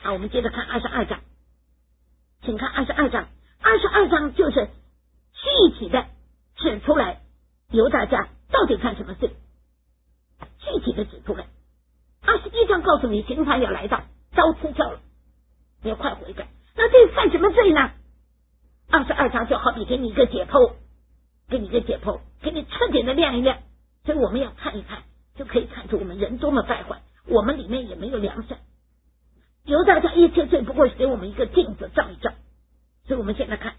好，我们接着看22章，请看22章，22章就是具体的指出来犹大家到底犯什么罪，具体的指出来。21章告诉你刑罚要来到，招出鞘了，你要快悔改。那这犯什么罪呢？22章就好比给你一个解剖，给你彻底的亮一亮。所以我们要看一看，就可以看出我们人多么败坏，我们里面也没有良善。犹大家一切罪不过是给我们一个镜子照一照。所以我们现在看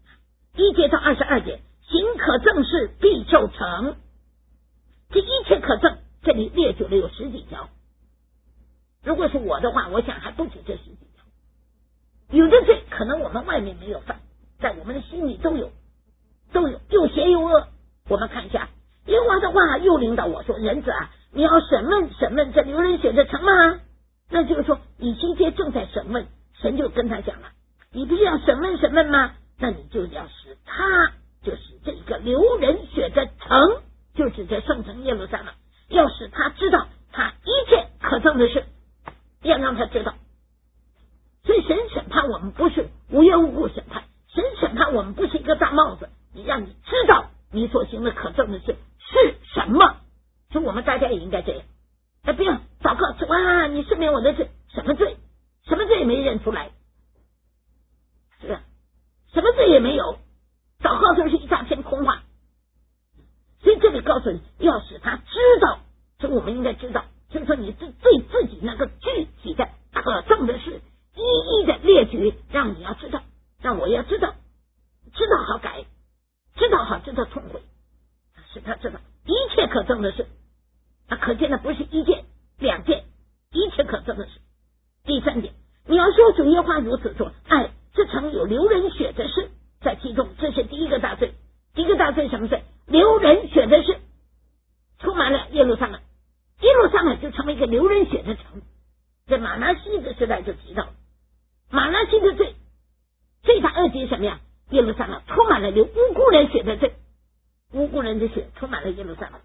1节到22节，行可证事必受惩。这一切可证这里列举了有10几条，如果是我的话，我想还不止这10几条。有的罪可能我们外面没有犯，在我们的心里都有又邪又恶。我们看一下耶和华的话又领导我说，人子啊，你要审问这流人血的城吗？那就是说以西结正在审问，神就跟他讲了，你不是要审问吗？那你就要使他，就是这个流人血的城，就指着圣城耶路撒冷，要使他知道他一切可证的事，要让他知道。所以神审判我们不是无缘无故审判，神审判我们不是一个大帽子，你让你知道你所行的可证的事是什么。所以我们大家也应该这样，不要祷告主啊，你赦免我的罪，什么罪也没认出来，是吧？什么罪也没有，祷告就是一大片空话。所以这里告诉你要使他知道，所以我们应该知道，所以说你对自己那个具体的可证的事一一的列举，让你要知道，让我要知道好改，知道好知道痛悔，使他知道一切可证的事。可见的不是1件2件，一切可证的事。第3点，你要说主耶和华如此说，这城有流人血的事在其中，这是第一个大罪。第一个大罪什么罪？流人血的事充满了耶路撒冷，耶路撒冷就成为一个流人血的城。在马拿西的时代就提到马拿西的罪，最大恶极什么呀？耶路撒冷充满了流无辜人血的罪，无辜人的血充满了耶路撒冷。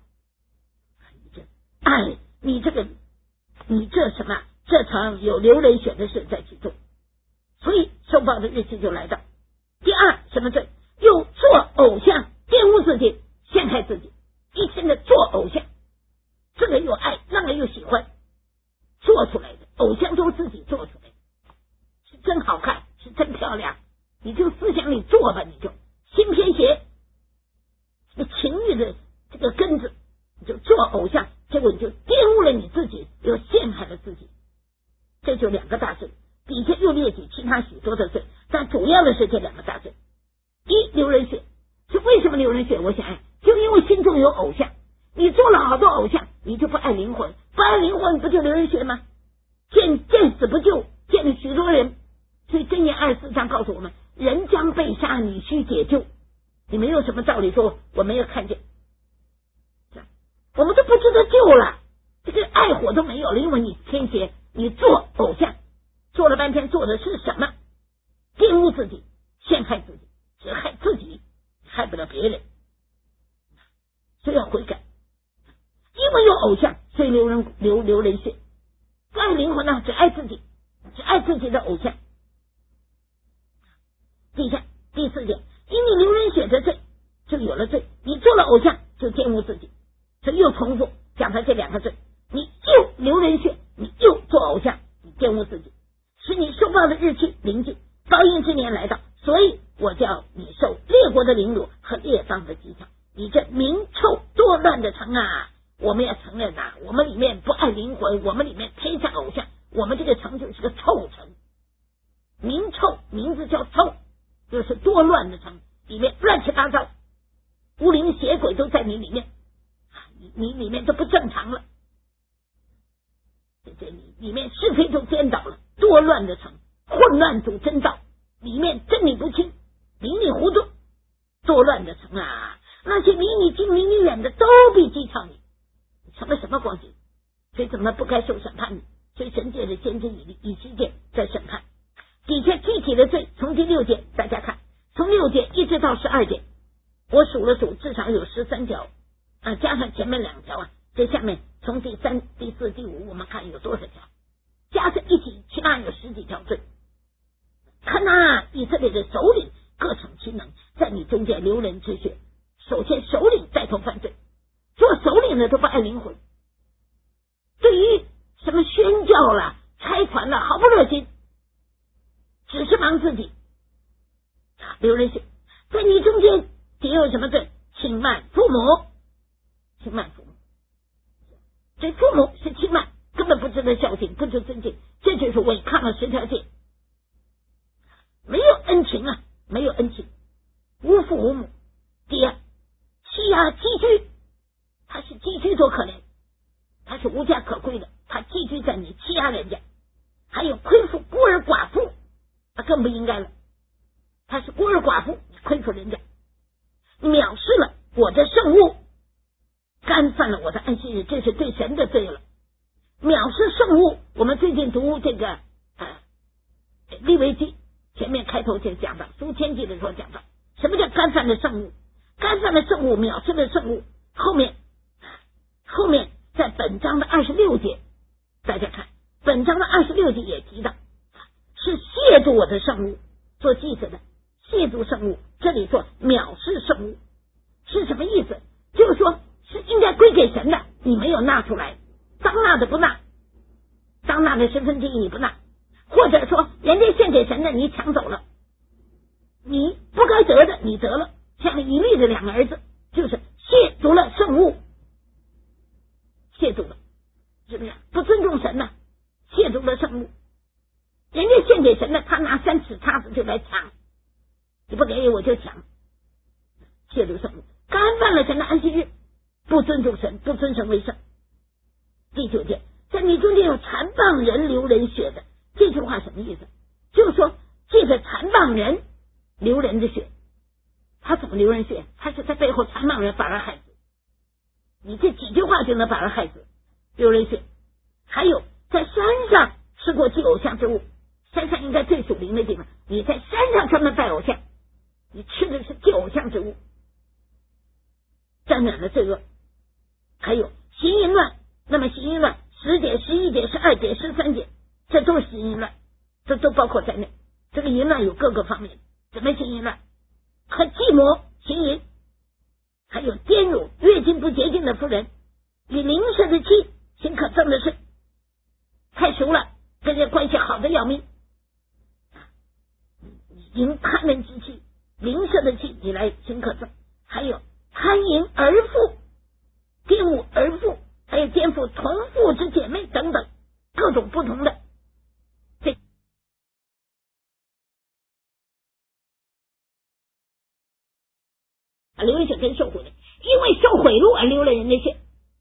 你这什么？这场有流人血的事在其中，所以受报的日期就来到。第二，什么罪？又做偶像，玷污自己，陷害自己，一天的做偶像，这个又爱，那个又喜欢，做出来的偶像都自己做出来的，是真好看，是真漂亮，你就思想里做吧，你就心偏邪，这个情欲的这个根子，你就做偶像，结果你就玷污了你自己，又陷害了自己。这就2个大罪，底下又列举其他许多的罪，但主要的是这2个大罪。一，流人血。是为什么流人血？我想就因为心中有偶像，你做了好多偶像，你就不爱灵魂，不爱灵魂不就流人血吗？见死不救，见了许多人。所以箴言24章告诉我们，人将被杀，你须解救。你没有什么道理说我没有看见，我们都不知道救了，这个爱火都没有了，因为你偏邪，你做偶像，做了半天做的是什么？玷污自己，陷害自己，只害自己，害不了别人。所以要悔改，因为有偶像，所以流人血。不爱灵魂呢，只爱自己，只爱自己的偶像。第4点，因你流人血的罪，就有了罪。你做了偶像，就玷污自己。所以又重复讲他这2个罪，你又流人血，你又做偶像，你玷污自己，使你受报的日期临近，报应之年来到。所以我叫你受列国的凌辱和列邦的讥诮。你这名臭多乱的城啊，我们要承认啊，我们里面不爱灵魂，我们里面偏向偶像，我们这个城就是个臭城。名臭，名字叫臭，就是多乱的城，里面乱七八糟，无灵邪鬼都在你里面，你里面都不正常了，这里面是非都颠倒了，多乱的城，混乱主真道，里面真理不清，迷你糊涂，多乱的城啊！那些离你近离你远的都必讥诮你，成了什么光景？所以怎么不该受审判呢？所以神界的先知以西结在审判。底下具体的罪，从第6节大家看，从6节一直到12节，我数了数，至少有13条加上前面2条这下面从第3、第4、第5，我们看有多少条，加上一起起码有10几条。 以色列的首领各逞其能，在你中间流人之血。首先首领带头犯罪，做首领的都不爱灵魂，对于什么宣教了拆船了毫不热心，只是忙自己流人血。在你中间也有什么罪？轻慢父母，轻慢父母，这父母是轻慢，根本不值得孝敬，不值得尊敬，这就是违抗了10条诫，没有恩情啊，没有恩情，无父无母。第二，欺压寄居，他是寄居多可怜，他是无家可归的，他寄居在你，欺压人家。还有亏负孤儿寡妇，那更不应该了，他是孤儿寡妇，你亏负人家，藐视了我的圣物，干犯了我的安息日，这是对神的罪了。藐视圣物，我们最近读这个利未记前面开头就讲到，书签记的时候讲到，什么叫干犯了圣物？干犯了圣物，藐视了圣物。后面在本章的26节，大家看本章的26节也提到，是亵渎我的圣物，做祭司的亵渎圣物，这里说藐视圣物是什么意思？就是说是应该归给神的，你没有纳出来，当纳的不纳，当纳的1/10你不纳，或者说人家献给神的你抢走了，你不该得的你得了，像以利的2个儿子就是亵渎了圣物，亵渎了，是不是不尊重神呢？亵渎了圣物，人家献给神的，他拿3尺叉子就来抢，你不给我就抢，亵渎圣物，干犯了神的安息日，不尊重神，不尊神为圣。第9节，在你中间有残谤人流人血的，这句话什么意思？就是说借着残谤人流人的血，他怎么流人血？他是在背后残谤人，把人害死。你这几句话就能把人害死，流人血。还有在山上吃过祭偶像之物，山上应该最属灵的地方，你在山上专门拜偶像，你吃的是祭偶像之物，沾染了罪恶。还有行淫乱，那么行淫乱10节、11节、12节、13节，这都是行淫乱，这都包括在内。这个淫乱有各个方面，怎么行淫乱？和寂寞行淫，还有玷辱月经不洁净的妇人，与邻舍的妻行可憎的事，太熟了，跟人关系好的要命，淫他人之妻，邻舍的妻你来行可憎。还有贪淫儿妇，玷污儿妇，还有颠覆同父之姐妹等等，各种不同的。流人血跟受贿的，因为受贿赂而流了人的血，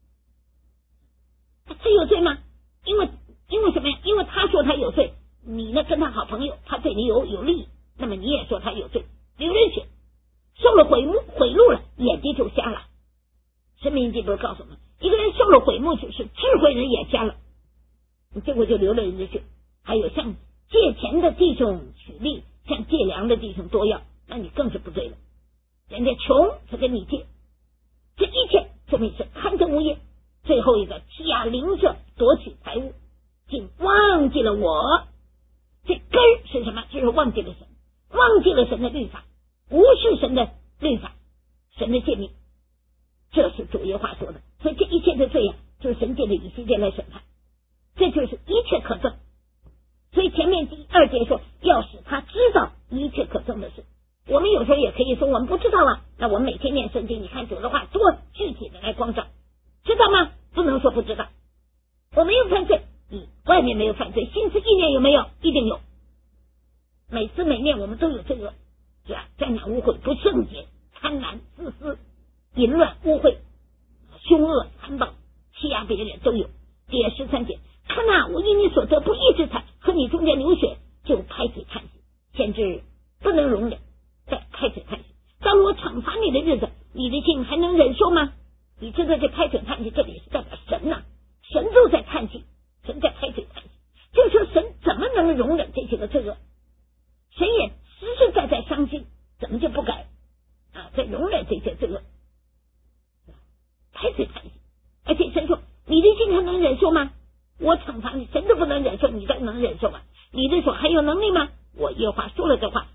这有罪吗？因为什么呀？因为他说他有罪，你呢跟他好朋友，他对你有利益，那么你也说他有罪，流人血，受了贿赂了，眼睛就瞎了。申命记不是告诉我们，一个人受了贿赂就是智慧人眼瞎了，你这回就流了人的血。还有像借钱的弟兄取利，像借粮的弟兄多要，那你更是不对了。人家穷才跟你借，这一切说明是贪得无厌。最后一个欺压邻舍，夺取财物，竟忘记了我。这根是什么？就是忘记了神，忘记了神的律法，无视神的律法，神的诫命，这是主耶和华说的。所以这一切的罪就是神借的以西结来审判，这就是一切可憎。所以前面第2节说要使他知道一切可憎的事。我们有时候也可以说我们不知道啊，那我们每天念圣经，你看主的话多具体的来光照，知道吗？不能说不知道。我没有犯罪，你外面没有犯罪，心思意念有没有？一定有。每次每念我们都有罪恶，是吧？沾染污秽，不圣洁，贪婪、自私、淫乱、污秽、凶恶、残暴、欺压别人都有。第13节，看哪，我因你所得不义之财和你中间流血，就拍嘴叹息，先知不能容忍，再开嘴叹息。当我惩罚你的日子，你的心还能忍受吗？你知道这开嘴叹息这里是代表神呐，神都在叹息，神在开嘴叹息，就说神怎么能容忍这些个罪恶？神也实实在在伤心，怎么就不改在容忍这些罪恶？开嘴叹息，而且神说你的心还能忍受吗？我惩罚你，神都不能忍受，你再能忍受吗？你的手还有能力吗？我耶和华说了这话，就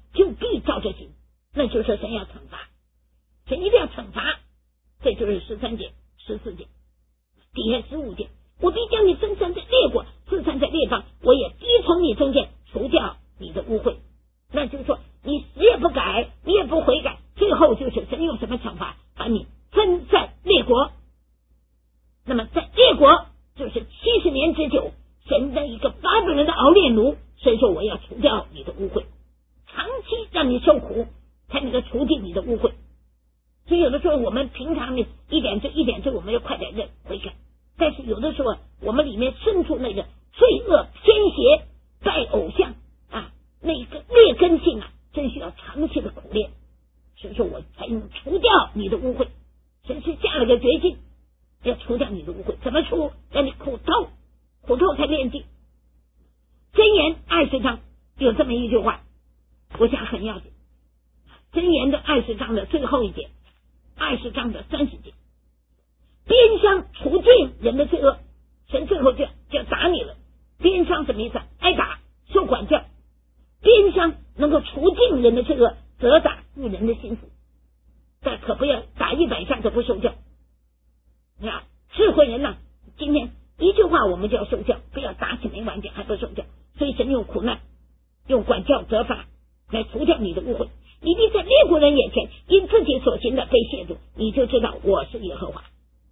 以照着行，那就是说神要惩罚，神一定要惩罚。这就是13节、14节，底下15节，我必将你分散在列国，四散在列邦，我也必从你中间除掉你的污秽。那就是说你死也不改，你也不悔改，最后就是神用什么惩罚？把你分散列国。那么在列国就是70年之久，神的一个巴比伦的熬炼炉，所以说我要除掉你的污秽，长期让你受苦，才能够除尽你的污秽。所以有的时候我们平常呢一点罪我们要快点认悔改，但是有的时候我们里面深处那个罪恶偏邪拜偶像啊，那个劣根性啊，真需要长期的苦练。所以说我才能除掉你的污秽，神是下了个决心要除掉你的污秽。怎么除？让你苦透才炼净。箴言20章有这么一句话，我想很要紧。箴言的20章的最后一节，20章的30节，鞭伤除尽人的罪恶，神最后就要打你了。鞭伤什么意思？挨打，受管教。鞭伤能够除尽人的罪恶，责打一人的心腹，但可不要打100下都不受教。啊，智慧人呢，今天一句话我们就要受教，不要打起没完讲还不受教。所以神用苦难，用管教责罚来除掉你的误会。你必在列国人眼前因自己所行的被亵渎，你就知道我是耶和华。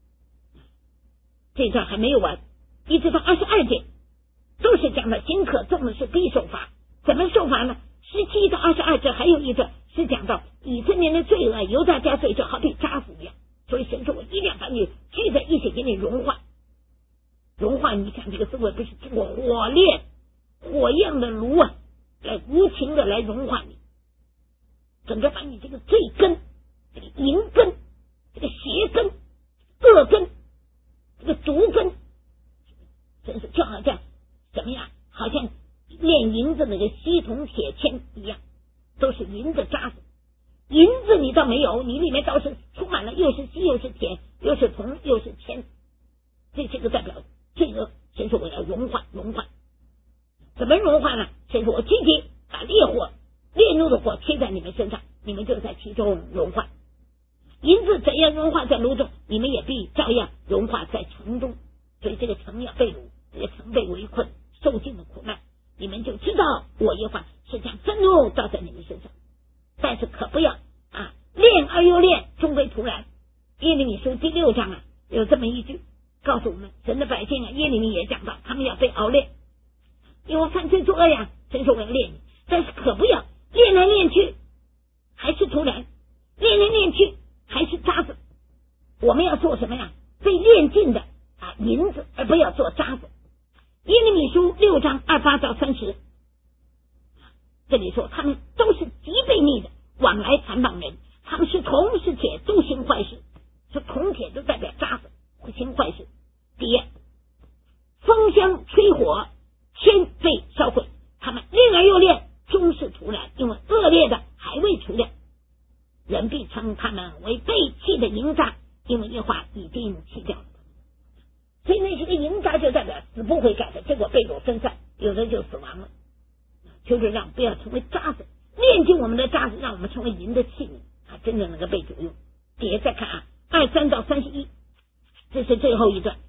这段还没有完，一直到22节都是讲的行可憎的是必受罚。怎么受罚呢？17到22节还有一段是讲到以色列的罪恶，犹大家罪就好比渣滓一样，所以神说我一定要把你聚在一起给你融化。融化，你看这个字不是经过火炼火样的炉啊，来无情的来融化你，整个把你这个罪根、这个淫根、这个邪根、恶根、这个毒根，真是就好像怎么样？好像炼银子那个锡铜铁铅一样，都是银的渣子。银子你倒没有，你里面倒是充满了又是锡又是铁又是铜又是铅，这个代表罪恶。神说我要融化，怎么融化呢？神说我积极把烈怒的火吹在你们身上，你们就在其中融化。银子怎样融化在炉中，你们也必照样融化在城中。所以这个城要被掳，这个城被围困，受尽了苦难，你们就知道我耶和华是将愤怒倒在你们身上。但是可不要练而又练，终归徒然。耶利米书第6章有这么一句告诉我们，神的百姓耶利米也讲到，他们要被熬炼，因为犯罪作恶呀，神说我要练你，但是可不要练来练去还是徒然，练来练去还是渣子。我们要做什么呀？被炼尽的银子，而不要做渣子。耶利米书6章28到30，这里说他们都是极悖逆的，往来残谤人，他们是铜是铁都行坏事，说铜铁都代表渣子，会行坏事。第一，风箱吹火，天被烧毁，他们练而又练，终是徒然，因为恶劣的还未除掉。人必称他们为被弃的淫渣，因为耶和华已经弃掉了。所以那些个淫渣就代表死不悔改的，结果被掳分散，有的就死亡了。就是让不要成为渣子，炼尽我们的渣子，让我们成为银的器皿真正能够被主用。别再看23到31，这是最后一段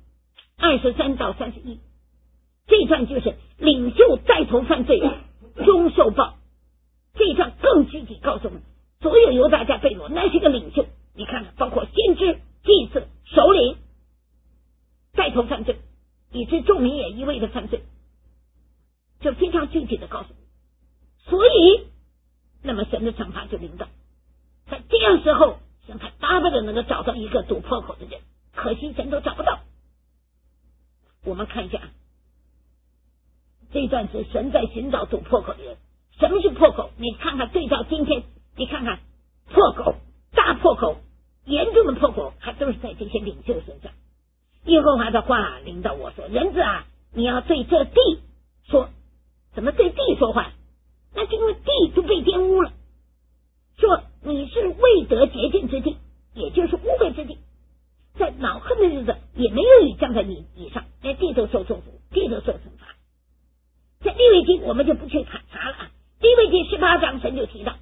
，23到31，这一段就是领袖带头犯罪，终受报。这一段更具体告诉我们，所有犹大家被掳，那是个领袖。你看看，包括先知、祭司、首领带头犯罪，以致众民也一味的犯罪，就非常具体的告诉你。所以那么神的惩罚就临到。在这样时候，神还巴不得能够找到一个堵破口的人，可惜神都找不到。我们看一下这一段是神在寻找堵破口的人。什么是破口？你看看对照今天，你看看破口、大破口、严重的破口，还都是在这些领袖身上。耶和华的话领导我说，人子你要对这地说。怎么对地说话？那是因为地都被玷污了，说你是未得洁净之地，也就是污秽之地，在恼恨的日子也没有雨降在你以上，连地都受祝福，地都受惩罚。在利未记我们就不去查了利未记18章神就提到，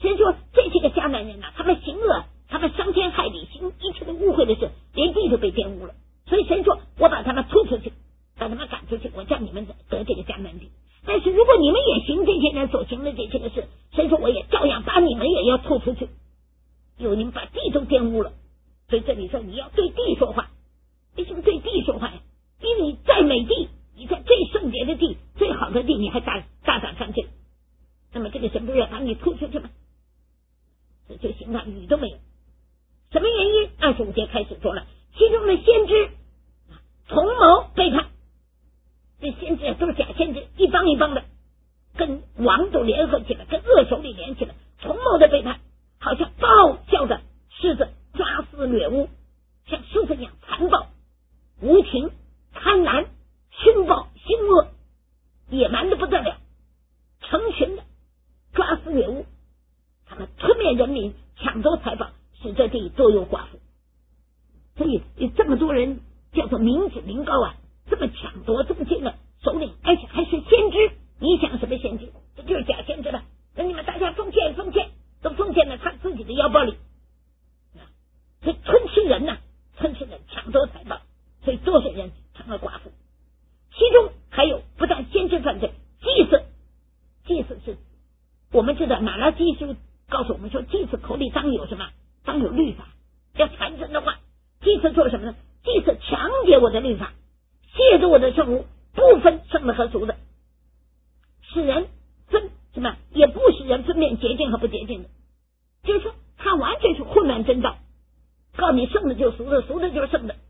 神说这些个迦南人他们行恶，他们伤天害理，行一切的污秽的事，连地都被玷污了。所以神说我把他们吐出去，把他们赶出去，我叫你们得这个迦南地。但是如果你们也行这些人所行的这些个事，神说我也照样把你们也要吐出去，因为你们把地都玷污了。所以这里说你要对地说话，为什么对地说话呀？因为你在美地，你在最圣洁的地，最好的地，你还大胆犯罪，那么这个神不是要把你吐出去吗？这就行了，雨都没有。什么原因？25节开始说了，其中的先知同谋背叛，这先知都是假先知，一帮一帮的，跟王都联合起来，跟恶手里连起来，同谋的背叛，好像暴叫的狮子，抓撕掠物，像狮子一样残暴无情贪婪凶暴凶恶，野蛮的不得了，成群的抓撕掠物，他们吞灭人民，抢夺财宝，使这地多有寡妇。所以有这么多人叫做民脂民膏啊，这么抢夺这么这个首领，而且还是先知。你想什么先知？这就是假先知了。那你们大家奉献都奉献了他自己的腰包里，所以吞吃人吞吃人，抢夺财宝，所以多少人成了寡妇。其中还有不但先知犯罪，祭司是我们知道马拉基书告诉我们说，祭司口里当有什么？当有律法，要传神的话。祭司做什么呢？祭司强解我的律法，亵渎我的圣物，不分生的和俗的，使人分什么？也不使人分辨洁净和不洁净的，就是说他完全是混乱真道，告诉你圣的就是俗的，俗的就是圣的。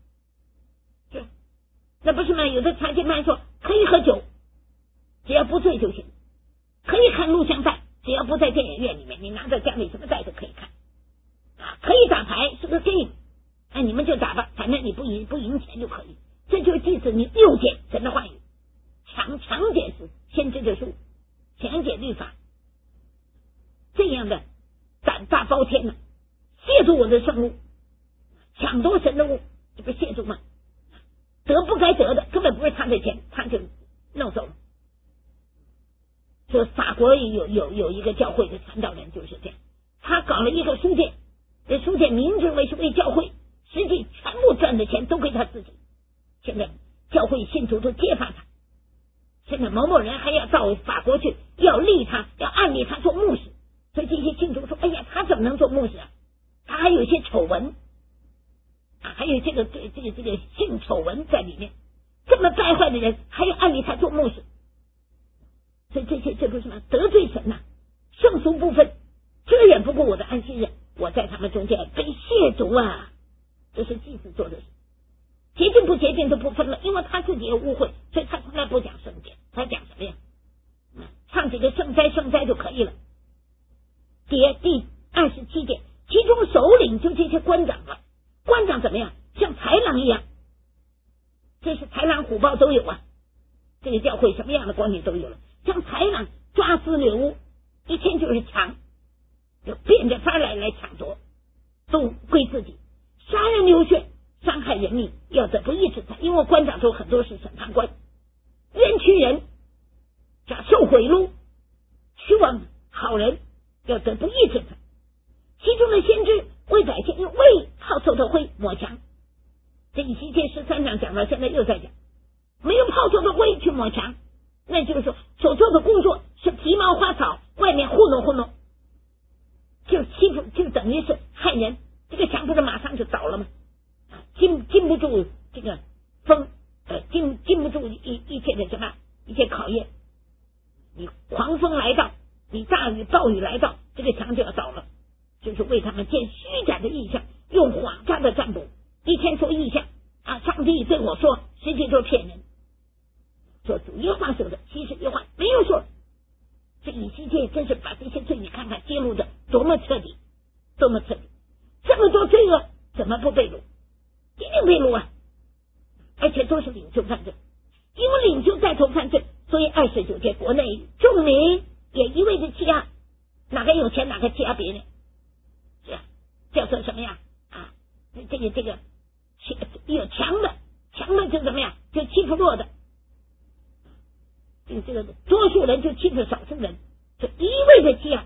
那不是吗？有的裁判官说可以喝酒，只要不醉就行；可以看录像带，只要不在电影院里面，你拿在家里什么带都可以看。可以打牌，是个 game， 你们就打吧，反正你不赢钱就可以。这就是祭司你诱解神的话语，强解是先知的书，强解律法，这样的胆大包天了，亵渎我的圣物，抢夺神的物，这不是亵渎吗？得不该得的，根本不是他的钱，他就弄走了。说法国有一个教会的传道人就是这样，他搞了一个书店，这书店名字为教会，实际全部赚的钱都归他自己。现在教会信徒都揭发他，现在某某人还要到法国去，要立他，要案例他做牧师。所以这些信徒说：“哎呀，他怎么能做牧师啊？他还有一些丑闻。”还有这个性丑闻在里面，这么败坏的人还要按理他做牧师，所以这不是什么得罪神圣俗不分，遮掩不过我的安息日，我在他们中间被亵渎啊！这是祭司做的事，洁净不洁净都不分了，因为他自己有污秽，所以他从来不讲圣洁，他讲什么呀？唱几个圣哉就可以了。第27节，其中首领就这些官长了。官长怎么样？像豺狼一样，这是豺狼虎豹都有啊。这个教会什么样的官吏都有了，像豺狼抓撕掠物，一天就是抢，就变着法来抢夺，都归自己，杀人流血，伤害人命，要得不义之财。因为官长都很多是审判官，冤屈人，受贿赂，虚妄好人，要得不义之财。其中的先知为百姓用为泡臭的灰抹墙，这以西结13章讲到，现在又在讲，没有泡臭的灰去抹墙，那就是说所做的工作是皮毛花草，外面糊弄，就欺负，就等于是害人。这个墙不是马上就倒了吗？经不住这个风，经不住一切的什么一些考验。你狂风来到，你大雨暴雨来到，这个墙就要倒了。就是为他们建虚假的意象，用谎诈的占卜，一天说意象上帝对我说，实际都是骗人。说主耶和华说的，其实耶和华没有说。这以西结真是把这些罪你看看揭露的多么彻底，这么多罪恶怎么不被掳？一定被掳啊！而且都是领袖犯罪，因为领袖带头犯罪，所以29节国内众民也一味的欺压，哪个有钱哪个欺压别人。叫做什么呀？这个有强的就怎么样？就欺负弱的，这个多数人就欺负少数人，就一味的欺压，怪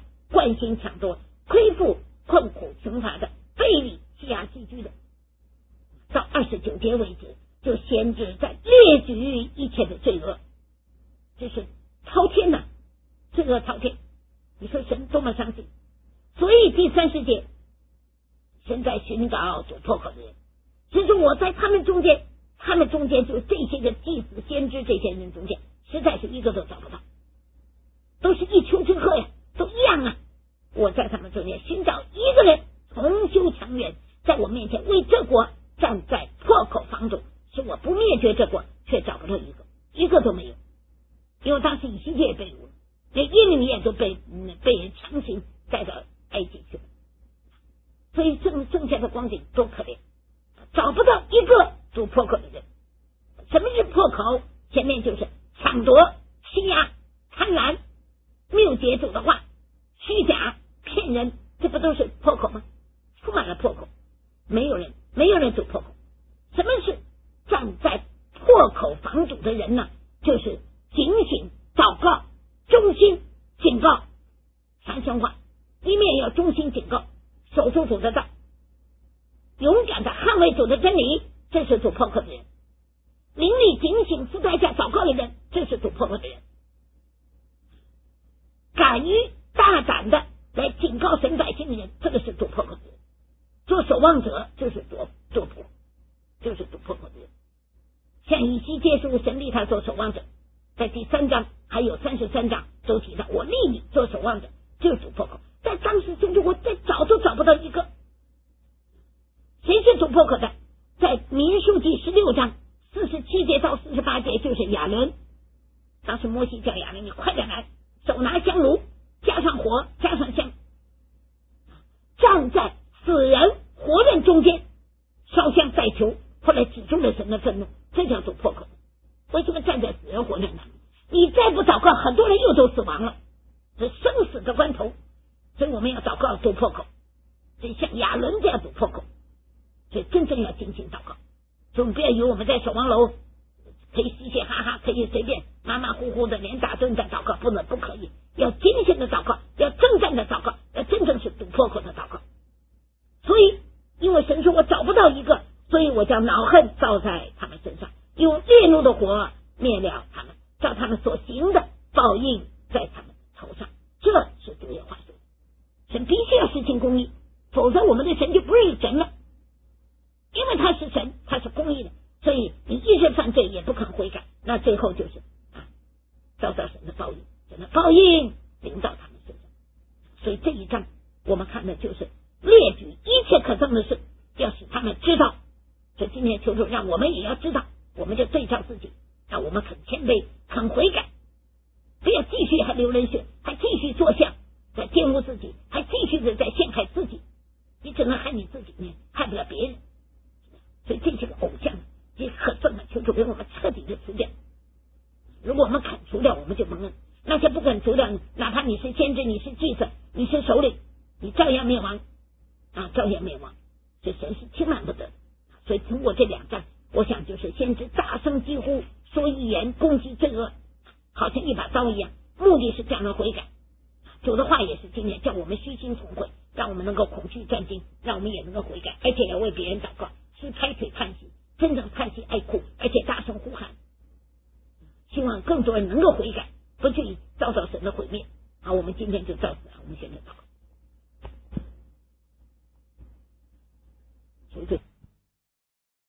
专心抢夺，亏负困苦穷乏的，背离欺压寄居的。到29节为止，就先知在列举一切的罪恶，这是滔天呐，罪恶滔天。你说神多么相信？所以第30节，神在寻找主破口的人，就是我在他们中间就这些个祭司先知这些人中间，实在是一个都找不到，都是一丘之貉呀，都一样啊。我在他们中间寻找一个人，同修强援，在我面前为这国站在破口防堵，使我不灭绝这国，却找不到一个都没有。因为当时以西结也被掳，连耶利米也都被人强行带到埃及去了。所以剩下的光景多可怜，找不到一个主破口的人。什么是破口？前面就是抢夺、欺压、贪婪、谬解主的话、虚假、骗人，这不都是破口吗？充满了破口，没有人主破口。什么是站在破口防堵的人呢？就是警醒、祷告、忠心、警告三相话，一面要忠心警告，守住主的道，勇敢的捍卫主的真理，这是主破口的人。灵力警醒付代价祷告的人，这是主破口的人。敢于大胆的来警告神百姓的人，这个是主破口的人。做守望者就是主破口的人。像以西结书神立他做守望者，在第3章还有33章都提到，我立你做守望者，就是主破口。在当时甚至我再找都找不到一个。谁是主破口的？在民数记16章47节到48节，就是亚伦。当时摩西叫亚伦，你快点来，手拿香炉，加上火，加上香，站在死人活人中间烧香代求，后来止住了神的愤怒，这叫主破口。为什么站在死人活人呢？你再不祷告，很多人又都死亡了，这生死的关头，所以我们要祷告主破口，所以像亚伦这样主破口，所以真正要精心祷告。所以我们不要以为我们在守望楼可以嘻嘻哈哈，可以随便马马虎虎的连打顿的祷告，不可以，要精心的祷告，要征战的祷告，要真正是主破口的祷告。所以因为神说我找不到一个，所以我将恼恨照在他们身上，用烈怒的火灭了他们，照他们所行的报应在他们头上。这是主耶和华说的。神必须要实行公义，否则我们的神就不是神了。因为他是神，他是公义的，所以你一直犯罪也不肯悔改，那最后就是遭到神的报应，神的报应临到他们身上。所以这一章我们看的就是列举一切可憎的事，要使他们知道。所以今天求主让我们也要知道，我们就对照自己，让我们肯谦卑，肯悔改，不要继续还流人血，还继续作相，在玷污自己，还继续的在陷害自己。你只能害你自己呢，害不了别人。所以这些个偶像也可憎的，求主给我们彻底的除掉。如果我们肯除掉，我们就蒙恩。那些不肯除掉，哪怕你是先知，你是祭司，你是首领，你照样灭亡照样灭亡。所以神是轻慢不得。所以通过这2章，我想就是先知大声疾呼，说预言，攻击罪恶，好像一把刀一样，目的是叫人悔改。主的话也是今天叫我们虚心重悔，让我们能够恐惧战惊，让我们也能够悔改，而且要为别人祷告，是拍腿叹息，真正叹息哀哭，而且大声呼喊，希望更多人能够悔改，不至于遭到神的毁灭。好，我们今天就到此，我们现在祷告。